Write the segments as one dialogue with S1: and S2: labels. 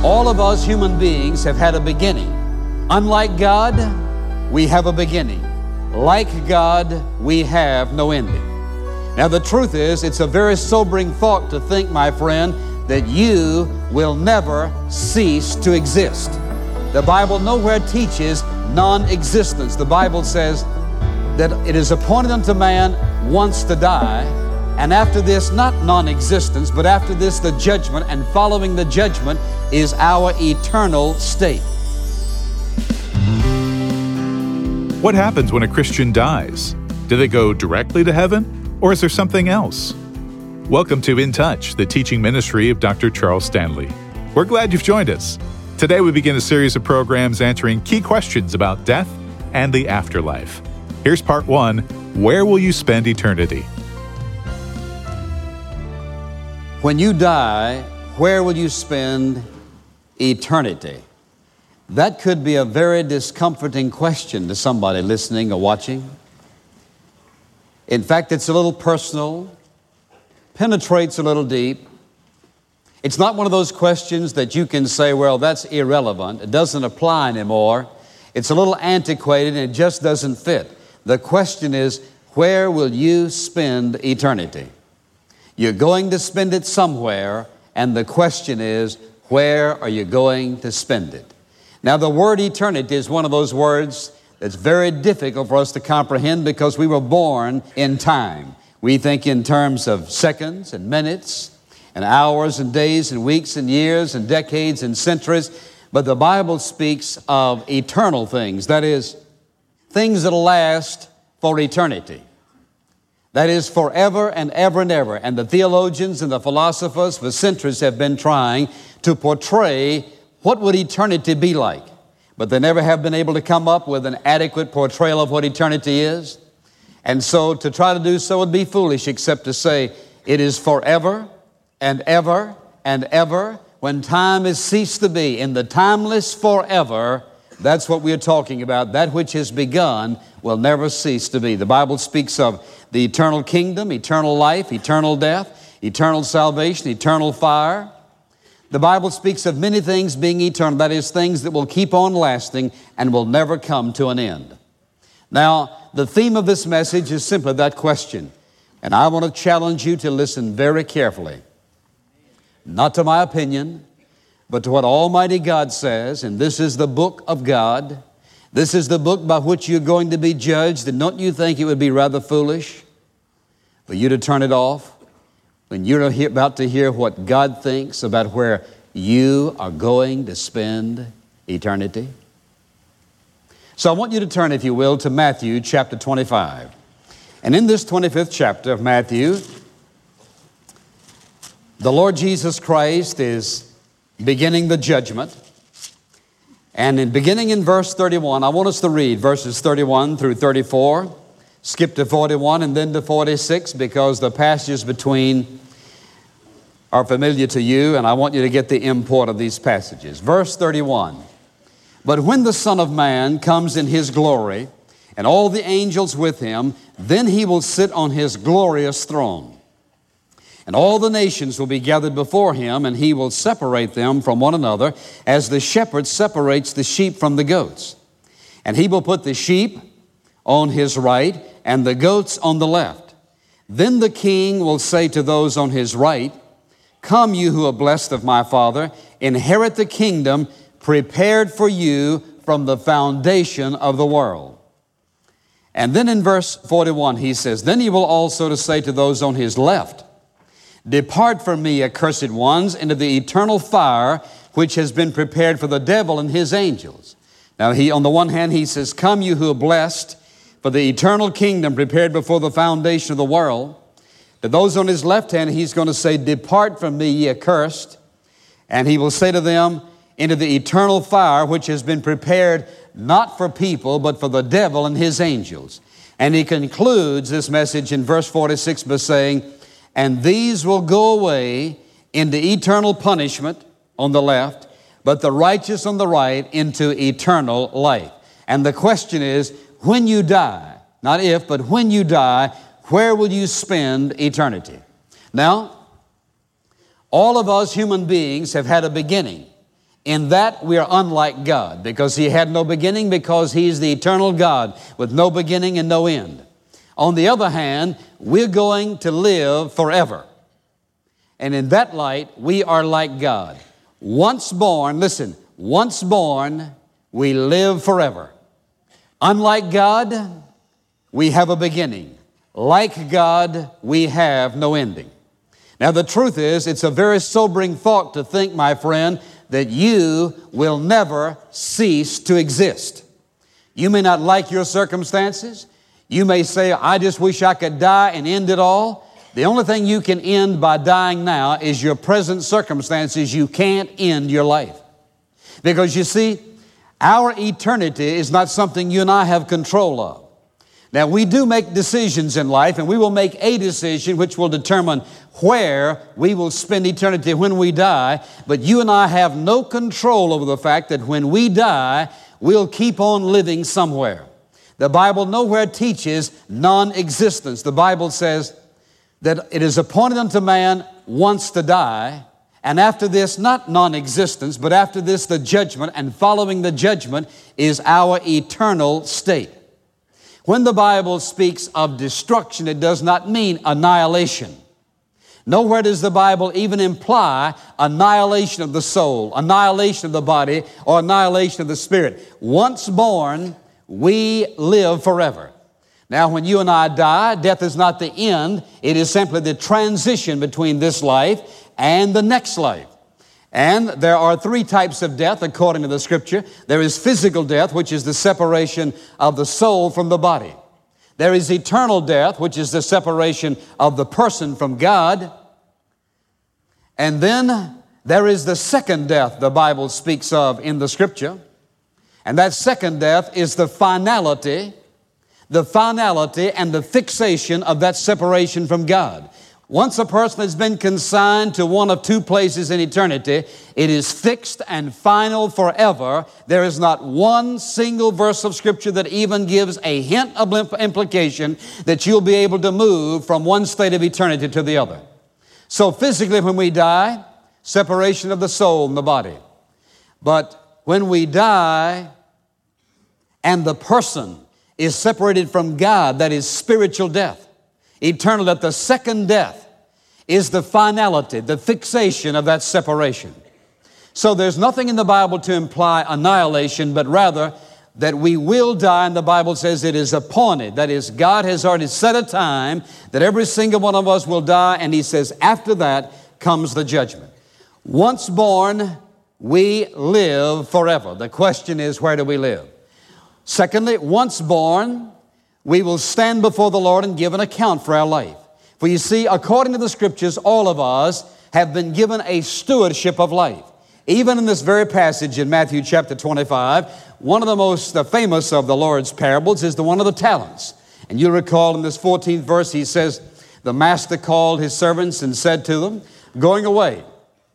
S1: All of us human beings have had a beginning. Unlike God, we have a beginning. Like God, we have no ending. Now the truth is, it's a very sobering thought to think, my friend, that you will never cease to exist. The Bible nowhere teaches non-existence. The Bible says that it is appointed unto man once to die, and after this, not non-existence, but after this, the judgment, and following the judgment is our eternal state.
S2: What happens when a Christian dies? Do they go directly to heaven, or is there something else? Welcome to In Touch, the teaching ministry of Dr. Charles Stanley. We're glad you've joined us. Today we begin a series of programs answering key questions about death and the afterlife. Here's part 1, Where will you spend eternity?
S1: When you die, where will you spend eternity? That could be a very discomforting question to somebody listening or watching. In fact, it's a little personal, penetrates a little deep. It's not one of those questions that you can say, well, that's irrelevant. It doesn't apply anymore. It's a little antiquated and it just doesn't fit. The question is, where will you spend eternity? You're going to spend it somewhere, and the question is, where are you going to spend it? Now, the word eternity is one of those words that's very difficult for us to comprehend because we were born in time. We think in terms of seconds and minutes and hours and days and weeks and years and decades and centuries, but the Bible speaks of eternal things, that is, things that'll last for eternity. That is forever and ever and ever. And the theologians and the philosophers for centuries have been trying to portray what would eternity be like. But they never have been able to come up with an adequate portrayal of what eternity is. And so to try to do so would be foolish, except to say it is forever and ever and ever. When time has ceased to be, in the timeless forever, that's what we are talking about. That which has begun will never cease to be. The Bible speaks of the eternal kingdom, eternal life, eternal death, eternal salvation, eternal fire. The Bible speaks of many things being eternal, that is, things that will keep on lasting and will never come to an end. Now, the theme of this message is simply that question, and I want to challenge you to listen very carefully. Not to my opinion, but to what Almighty God says, and this is the book of God. This is the book by which you're going to be judged, and don't you think it would be rather foolish for you to turn it off when you're about to hear what God thinks about where you are going to spend eternity? So I want you to turn, if you will, to Matthew chapter 25. And in this 25th chapter of Matthew, the Lord Jesus Christ is beginning the judgment. And beginning in verse 31, I want us to read verses 31 through 34, skip to 41 and then to 46 because the passages between are familiar to you, and I want you to get the import of these passages. Verse 31, but when the Son of Man comes in His glory, and all the angels with Him, then He will sit on His glorious throne. And all the nations will be gathered before Him, and He will separate them from one another, as the shepherd separates the sheep from the goats. And He will put the sheep on His right, and the goats on the left. Then the King will say to those on His right, come, you who are blessed of my Father, inherit the kingdom prepared for you from the foundation of the world. And then in verse 41, He says, then He will also to say to those on His left, depart from me, accursed ones, into the eternal fire which has been prepared for the devil and his angels. Now, on the one hand, He says, come, you who are blessed, for the eternal kingdom prepared before the foundation of the world. To those on His left hand, He's going to say, depart from me, ye accursed. And He will say to them, into the eternal fire which has been prepared not for people, but for the devil and his angels. And He concludes this message in verse 46 by saying, and these will go away into eternal punishment on the left, but the righteous on the right into eternal life. And the question is, when you die, not if, but when you die, where will you spend eternity? Now, all of us human beings have had a beginning. In that we are unlike God, because He had no beginning, because He is the eternal God with no beginning and no end. On the other hand, we're going to live forever. And in that light, we are like God. Once born, listen, once born, we live forever. Unlike God, we have a beginning. Like God, we have no ending. Now, the truth is, it's a very sobering thought to think, my friend, that you will never cease to exist. You may not like your circumstances. You may say, I just wish I could die and end it all. The only thing you can end by dying now is your present circumstances. You can't end your life. Because you see, our eternity is not something you and I have control of. Now, we do make decisions in life, and we will make a decision which will determine where we will spend eternity when we die, but you and I have no control over the fact that when we die, we'll keep on living somewhere. The Bible nowhere teaches non-existence. The Bible says that it is appointed unto man once to die, and after this, not non-existence, but after this, the judgment, and following the judgment is our eternal state. When the Bible speaks of destruction, it does not mean annihilation. Nowhere does the Bible even imply annihilation of the soul, annihilation of the body, or annihilation of the spirit. Once born, we live forever. Now, when you and I die, death is not the end. It is simply the transition between this life and the next life. And there are three types of death according to the Scripture. There is physical death, which is the separation of the soul from the body. There is eternal death, which is the separation of the person from God. And then there is the second death the Bible speaks of in the Scripture. And that second death is the finality and the fixation of that separation from God. Once a person has been consigned to one of two places in eternity, it is fixed and final forever. There is not one single verse of Scripture that even gives a hint of implication that you'll be able to move from one state of eternity to the other. So physically, when we die, separation of the soul and the body. But when we die and the person is separated from God, that is spiritual death. Eternal death, the second death, is the finality, the fixation of that separation. So there's nothing in the Bible to imply annihilation, but rather that we will die, and the Bible says it is appointed. That is, God has already set a time that every single one of us will die, and He says after that comes the judgment. Once born, we live forever. The question is, where do we live? Secondly, once born, we will stand before the Lord and give an account for our life. For you see, according to the Scriptures, all of us have been given a stewardship of life. Even in this very passage in Matthew chapter 25, one of the most famous of the Lord's parables is the one of the talents. And you'll recall in this 14th verse, He says, the master called his servants and said to them, going away,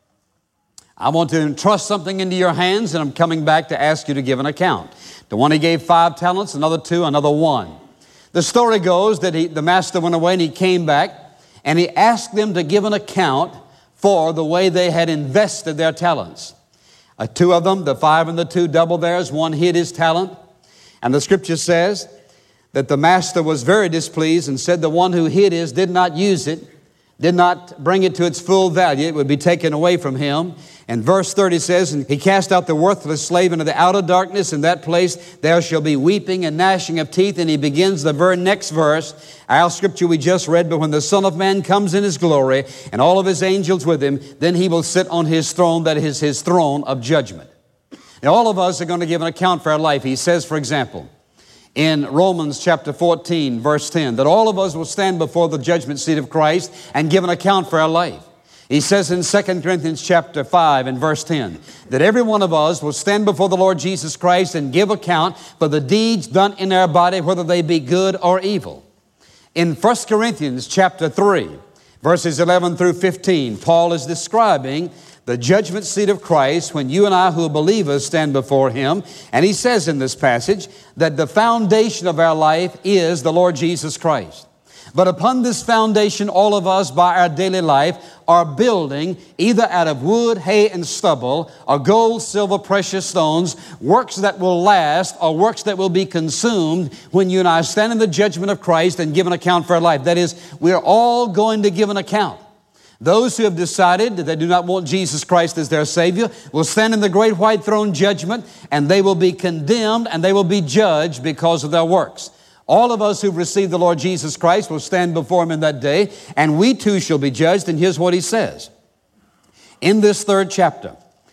S1: I want to entrust something into your hands, and I'm coming back to ask you to give an account. The one he gave 5 talents, another 2, another 1. The story goes that the master went away and he came back and he asked them to give an account for the way they had invested their talents. 2 of them, the 5 and the 2, doubled theirs. 1 hid his talent. And the Scripture says that the master was very displeased and said the one who hid his did not use it, did not bring it to its full value. It would be taken away from him. And verse 30 says, and he cast out the worthless slave into the outer darkness. In that place there shall be weeping and gnashing of teeth. And he begins the very next verse, our Scripture we just read, but when the Son of Man comes in His glory and all of His angels with Him, then He will sit on His throne, that is His throne of judgment. Now all of us are going to give an account for our life. He says, for example, in Romans chapter 14, verse 10, that all of us will stand before the judgment seat of Christ and give an account for our life. He says in 2 Corinthians chapter 5 and verse 10, that every one of us will stand before the Lord Jesus Christ and give account for the deeds done in our body, whether they be good or evil. In 1 Corinthians chapter 3, verses 11 through 15, Paul is describing the judgment seat of Christ when you and I who are believers stand before Him. And he says in this passage that the foundation of our life is the Lord Jesus Christ. But upon this foundation, all of us, by our daily life, are building, either out of wood, hay, and stubble, or gold, silver, precious stones, works that will last, or works that will be consumed when you and I stand in the judgment of Christ and give an account for our life. That is, we are all going to give an account. Those who have decided that they do not want Jesus Christ as their Savior will stand in the great white throne judgment, and they will be condemned and they will be judged because of their works. All of us who've received the Lord Jesus Christ will stand before Him in that day, and we too shall be judged. And here's what He says. In this 3rd chapter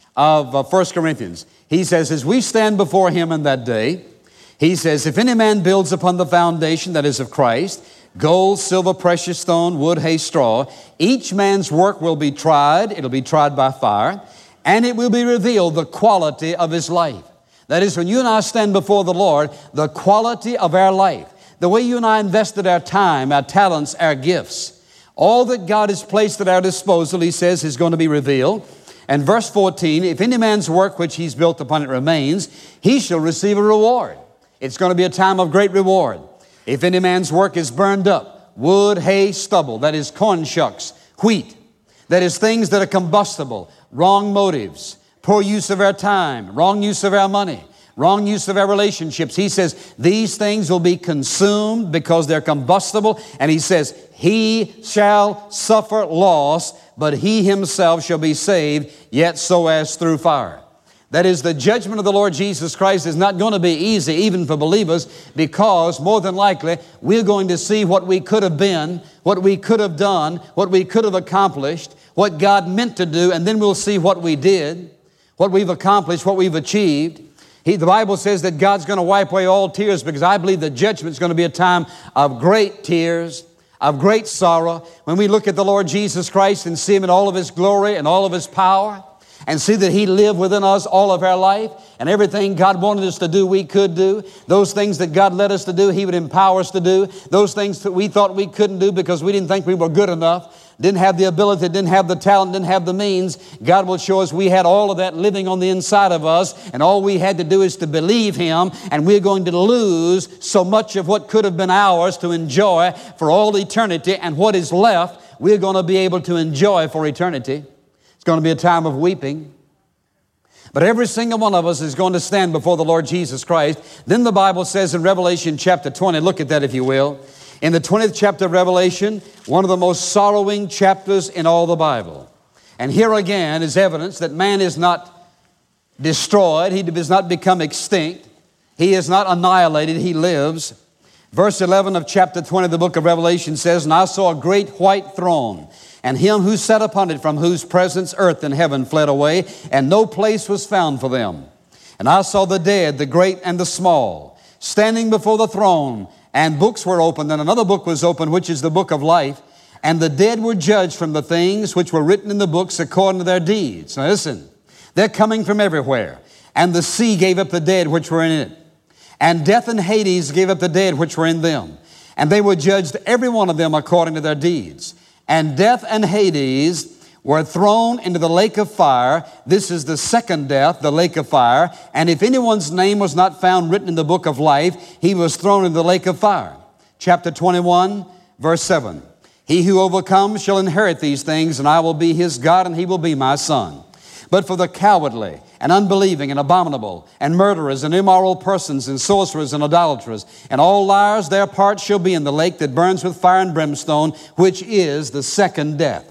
S1: of 1 Corinthians, He says, as we stand before Him in that day, He says, if any man builds upon the foundation that is of Christ, gold, silver, precious stone, wood, hay, straw, each man's work will be tried. It'll be tried by fire, and it will be revealed the quality of his life. That is, when you and I stand before the Lord, the quality of our life, the way you and I invested our time, our talents, our gifts, all that God has placed at our disposal, He says, is going to be revealed. And verse 14, if any man's work which he's built upon it remains, he shall receive a reward. It's going to be a time of great reward. If any man's work is burned up, wood, hay, stubble, that is corn shucks, wheat, that is things that are combustible, wrong motives, poor use of our time, wrong use of our money, wrong use of our relationships. He says these things will be consumed because they're combustible. And He says, he shall suffer loss, but he himself shall be saved, yet so as through fire. That is, the judgment of the Lord Jesus Christ is not going to be easy, even for believers, because more than likely we're going to see what we could have been, what we could have done, what we could have accomplished, what God meant to do, and then we'll see what we did, what we've accomplished, what we've achieved. The Bible says that God's going to wipe away all tears, because I believe the judgment's going to be a time of great tears, of great sorrow. When we look at the Lord Jesus Christ and see Him in all of His glory and all of His power, and see that He lived within us all of our life, and everything God wanted us to do, we could do. Those things that God led us to do, He would empower us to do. Those things that we thought we couldn't do because we didn't think we were good enough, didn't have the ability, didn't have the talent, didn't have the means, God will show us we had all of that living on the inside of us, and all we had to do is to believe Him, and we're going to lose so much of what could have been ours to enjoy for all eternity, and what is left, we're going to be able to enjoy for eternity. It's going to be a time of weeping. But every single one of us is going to stand before the Lord Jesus Christ. Then the Bible says in Revelation chapter 20, look at that if you will. In the 20th chapter of Revelation, one of the most sorrowing chapters in all the Bible. And here again is evidence that man is not destroyed. He does not become extinct. He is not annihilated. He lives. Verse 11 of chapter 20 of the book of Revelation says, and I saw a great white throne, and Him who sat upon it, from whose presence earth and heaven fled away, and no place was found for them. And I saw the dead, the great and the small, standing before the throne, and books were opened, and another book was opened, which is the book of life. And the dead were judged from the things which were written in the books according to their deeds. Now listen, they're coming from everywhere. And the sea gave up the dead which were in it. And death and Hades gave up the dead which were in them. And they were judged, every one of them, according to their deeds. And death and Hades were thrown into the lake of fire. This is the second death, the lake of fire. And if anyone's name was not found written in the book of life, he was thrown into the lake of fire. Chapter 21, verse 7. He who overcomes shall inherit these things, and I will be his God, and he will be my son. But for the cowardly and unbelieving and abominable and murderers and immoral persons and sorcerers and idolaters and all liars, their part shall be in the lake that burns with fire and brimstone, which is the second death.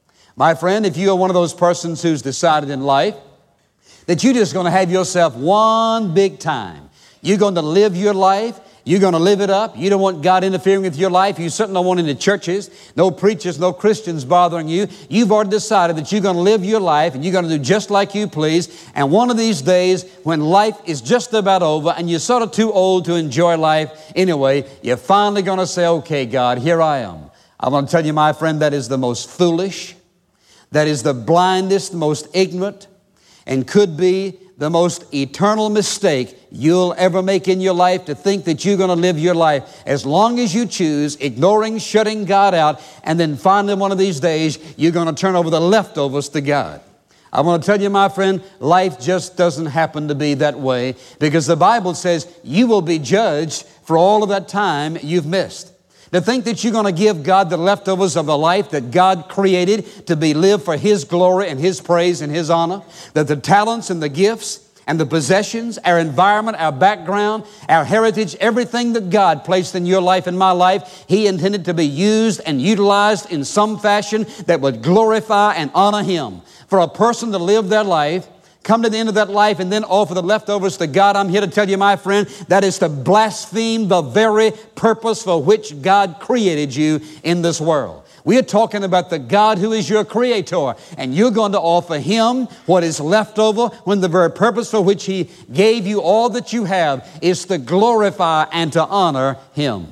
S1: My friend, if you are one of those persons who's decided in life that you're just going to have yourself one big time, you're going to live your life, you're going to live it up, you don't want God interfering with your life, you certainly don't want any churches, no preachers, no Christians bothering you, you've already decided that you're going to live your life and you're going to do just like you please, and one of these days when life is just about over and you're sort of too old to enjoy life anyway, you're finally going to say, okay, God, here I am. I want to tell you, my friend, that is the most foolish, that is the blindest, most ignorant, and could be the most eternal mistake you'll ever make in your life, to think that you're going to live your life as long as you choose, ignoring, shutting God out, and then finally one of these days you're going to turn over the leftovers to God. I want to tell you, my friend, life just doesn't happen to be that way, because the Bible says you will be judged for all of that time you've missed. To think that you're going to give God the leftovers of the life that God created to be lived for His glory and His praise and His honor. That the talents and the gifts and the possessions, our environment, our background, our heritage, everything that God placed in your life and my life, He intended to be used and utilized in some fashion that would glorify and honor Him. For a person to live their life, come to the end of that life, and then offer the leftovers to God, I'm here to tell you, my friend, that is to blaspheme the very purpose for which God created you in this world. We are talking about the God who is your creator, and you're going to offer Him what is left over when the very purpose for which He gave you all that you have is to glorify and to honor Him.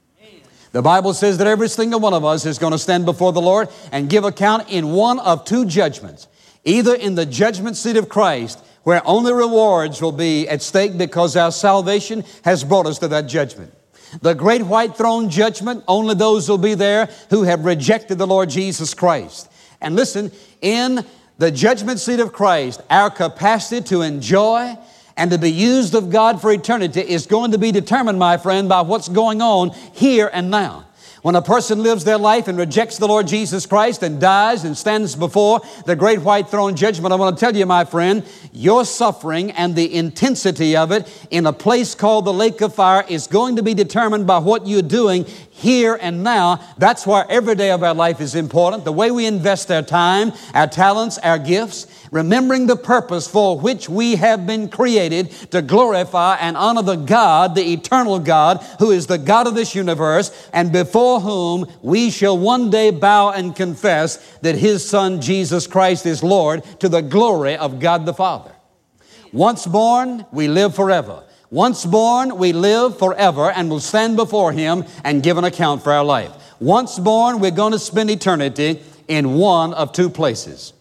S1: The Bible says that every single one of us is going to stand before the Lord and give account in one of two judgments. Either in the judgment seat of Christ, where only rewards will be at stake because our salvation has brought us to that judgment. The great white throne judgment, only those will be there who have rejected the Lord Jesus Christ. And listen, in the judgment seat of Christ, our capacity to enjoy and to be used of God for eternity is going to be determined, my friend, by what's going on here and now. When a person lives their life and rejects the Lord Jesus Christ and dies and stands before the great white throne judgment, I want to tell you, my friend, your suffering and the intensity of it in a place called the lake of fire is going to be determined by what you're doing here and now. That's why every day of our life is important. The way we invest our time, our talents, our gifts, remembering the purpose for which we have been created to glorify and honor the God, the eternal God, who is the God of this universe, and before whom we shall one day bow and confess that His Son, Jesus Christ, is Lord, to the glory of God the Father. Once born, we live forever. Once born, we live forever and will stand before Him and give an account for our life. Once born, we're going to spend eternity in one of two places.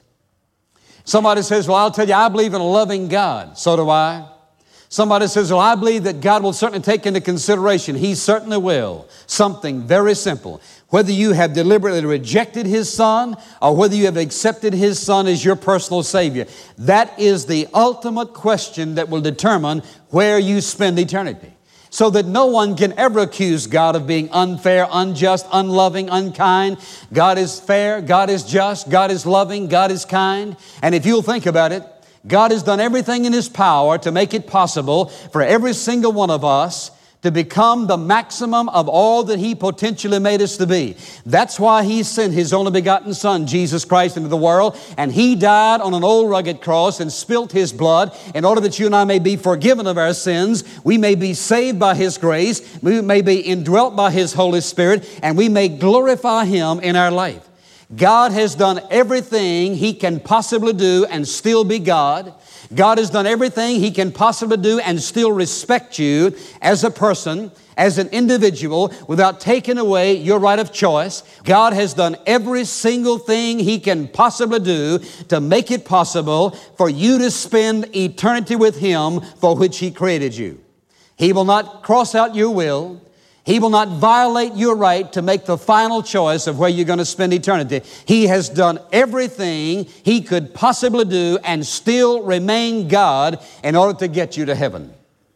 S1: Somebody says, well, I'll tell you, I believe in a loving God. So do I. Somebody says, well, I believe that God will certainly take into consideration. He certainly will. Something very simple. Whether you have deliberately rejected His Son or whether you have accepted His Son as your personal Savior, that is the ultimate question that will determine where you spend eternity. So that no one can ever accuse God of being unfair, unjust, unloving, unkind. God is fair, God is just, God is loving, God is kind. And if you'll think about it, God has done everything in His power to make it possible for every single one of us to become the maximum of all that He potentially made us to be. That's why He sent His only begotten Son, Jesus Christ, into the world, and He died on an old rugged cross and spilt His blood in order that you and I may be forgiven of our sins, we may be saved by His grace, we may be indwelt by His Holy Spirit, and we may glorify Him in our life. God has done everything He can possibly do and still be God. God has done everything He can possibly do and still respect you as a person, as an individual, without taking away your right of choice. God has done every single thing He can possibly do to make it possible for you to spend eternity with Him for which He created you. He will not cross out your will. He will not violate your right to make the final choice of where you're going to spend eternity. He has done everything He could possibly do and still remain God in order to get you to heaven.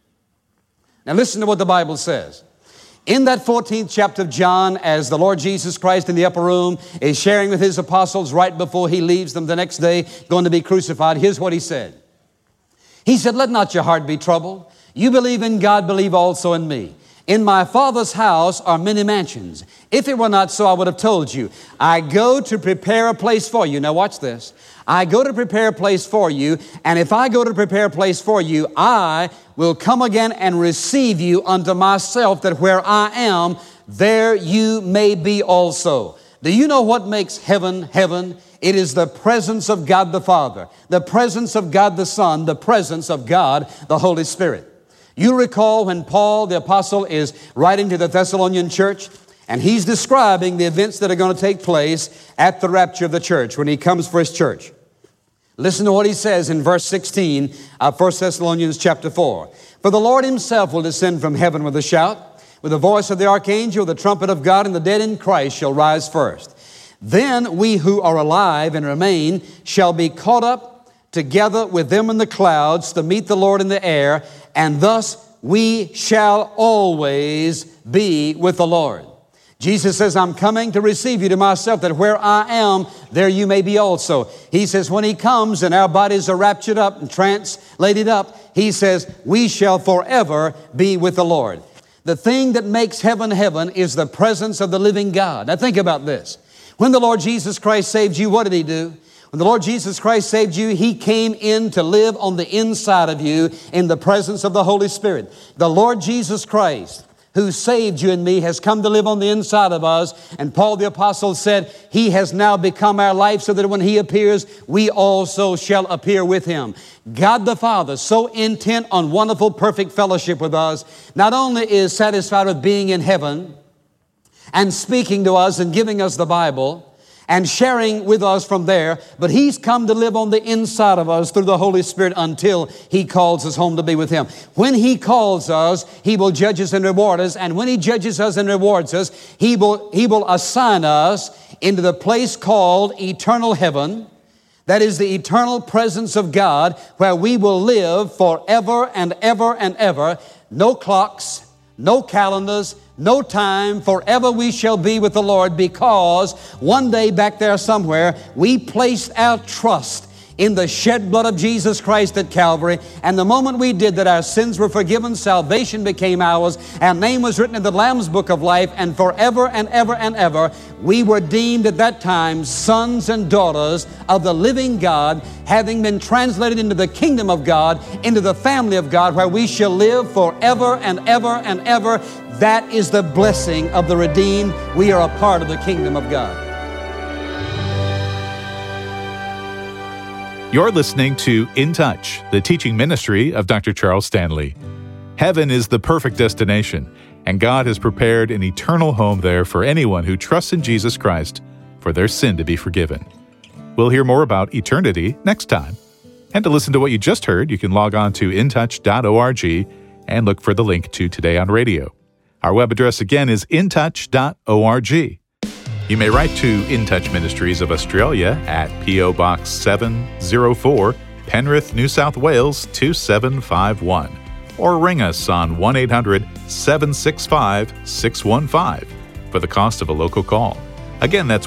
S1: Now listen to what the Bible says. In that 14th chapter of John, as the Lord Jesus Christ in the upper room is sharing with His apostles right before He leaves them the next day, going to be crucified, here's what He said. He said, let not your heart be troubled. You believe in God, believe also in me. In my Father's house are many mansions. If it were not so, I would have told you. I go to prepare a place for you. Now watch this. I go to prepare a place for you, and if I go to prepare a place for you, I will come again and receive you unto myself, that where I am, there you may be also. Do you know what makes heaven heaven? It is the presence of God the Father, the presence of God the Son, the presence of God the Holy Spirit. You recall when Paul, the apostle, is writing to the Thessalonian church, and he's describing the events that are going to take place at the rapture of the church when he comes for his church. Listen to what he says in verse 16 of 1 Thessalonians chapter 4. For the Lord Himself will descend from heaven with a shout, with the voice of the archangel, the trumpet of God, and the dead in Christ shall rise first. Then we who are alive and remain shall be caught up together with them in the clouds to meet the Lord in the air, and thus we shall always be with the Lord. Jesus says, I'm coming to receive you to myself, that where I am, there you may be also. He says, when He comes and our bodies are raptured up and translated up, He says, we shall forever be with the Lord. The thing that makes heaven heaven is the presence of the living God. Now think about this. When the Lord Jesus Christ saved you, what did He do? When the Lord Jesus Christ saved you, He came in to live on the inside of you in the presence of the Holy Spirit. The Lord Jesus Christ, who saved you and me, has come to live on the inside of us. And Paul the Apostle said, He has now become our life, so that when He appears, we also shall appear with Him. God the Father, so intent on wonderful, perfect fellowship with us, not only is satisfied with being in heaven and speaking to us and giving us the Bible and sharing with us from there, but He's come to live on the inside of us through the Holy Spirit until He calls us home to be with Him. When He calls us, He will judge us and reward us. And when He judges us and rewards us, He will assign us into the place called eternal heaven. That is the eternal presence of God, where we will live forever and ever and ever. No clocks, no calendars, no time, forever we shall be with the Lord, because one day back there somewhere, we placed our trust in the shed blood of Jesus Christ at Calvary. And the moment we did that, our sins were forgiven, salvation became ours, our name was written in the Lamb's Book of Life, and forever and ever and ever, we were deemed at that time sons and daughters of the living God, having been translated into the kingdom of God, into the family of God, where we shall live forever and ever and ever. That is the blessing of the redeemed. We are a part of the kingdom of God.
S2: You're listening to In Touch, the teaching ministry of Dr. Charles Stanley. Heaven is the perfect destination, and God has prepared an eternal home there for anyone who trusts in Jesus Christ for their sin to be forgiven. We'll hear more about eternity next time. And to listen to what you just heard, you can log on to intouch.org and look for the link to Today on Radio. Our web address again is intouch.org. You may write to In Touch Ministries of Australia at P.O. Box 704, Penrith, New South Wales 2751, or ring us on 1-800-765-615 for the cost of a local call. Again, that's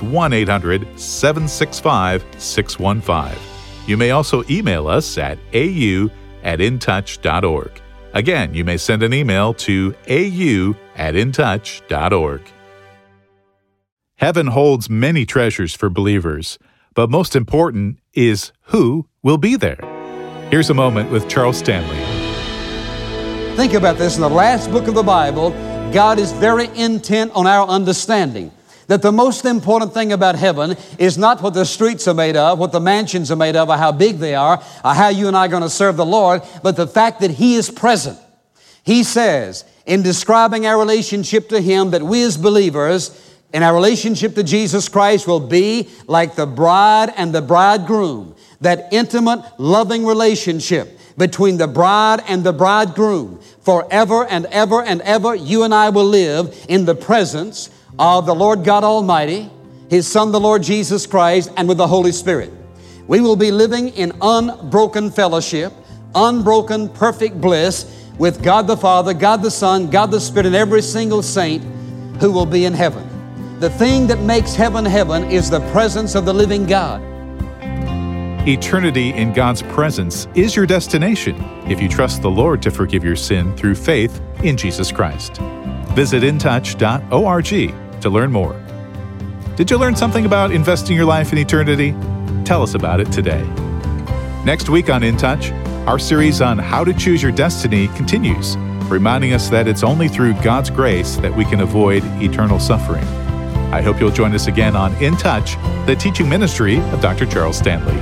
S2: 1-800-765-615. You may also email us at au@intouch.org. Again, you may send an email to au@intouch.org. Heaven holds many treasures for believers, but most important is who will be there. Here's a moment with Charles Stanley.
S1: Think about this. In the last book of the Bible, God is very intent on our understanding that the most important thing about heaven is not what the streets are made of, what the mansions are made of, or how big they are, or how you and I are going to serve the Lord, but the fact that He is present. He says, in describing our relationship to Him, that we as believers, in our relationship to Jesus Christ, will be like the bride and the bridegroom. That intimate, loving relationship between the bride and the bridegroom. Forever and ever and ever, you and I will live in the presence of the Lord God Almighty, His Son, the Lord Jesus Christ, and with the Holy Spirit. We will be living in unbroken fellowship, unbroken perfect bliss with God the Father, God the Son, God the Spirit, and every single saint who will be in heaven. The thing that makes heaven heaven is the presence of the living God.
S2: Eternity in God's presence is your destination if you trust the Lord to forgive your sin through faith in Jesus Christ. Visit intouch.org to learn more. Did you learn something about investing your life in eternity? Tell us about it today. Next week on In Touch, our series on how to choose your destiny continues, reminding us that it's only through God's grace that we can avoid eternal suffering. I hope you'll join us again on In Touch, the teaching ministry of Dr. Charles Stanley.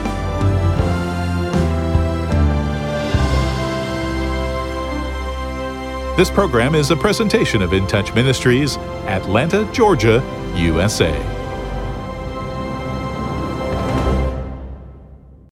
S2: This program is a presentation of In Touch Ministries, Atlanta, Georgia, USA.